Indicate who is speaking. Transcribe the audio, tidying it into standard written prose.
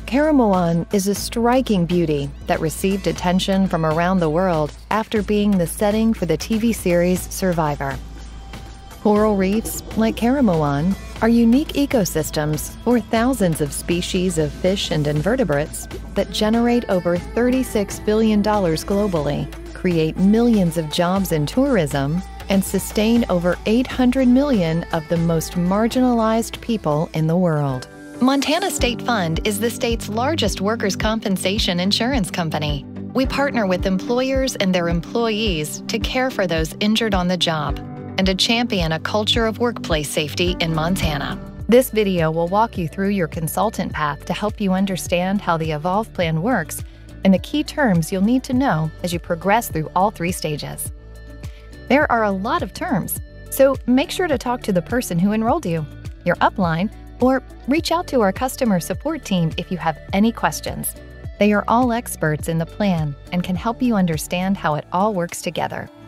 Speaker 1: Karamoan is a striking beauty that received attention from around the world after being the setting for the TV series Survivor. Coral reefs, like Karamoan, are unique ecosystems for thousands of species of fish and invertebrates that generate over $36 billion globally, create millions of jobs in tourism, and sustain over 800 million of the most marginalized people in the world. Montana State Fund is the state's largest workers' compensation insurance company. We partner with employers and their employees to care for those injured on the job and to champion a culture of workplace safety in Montana. This video will walk you through your consultant path to help you understand how the Evolve Plan works and the key terms you'll need to know as you progress through all 3 stages. There are a lot of terms, so make sure to talk to the person who enrolled you, your upline, or reach out to our customer support team if you have any questions. They are all experts in the plan and can help you understand how it all works together.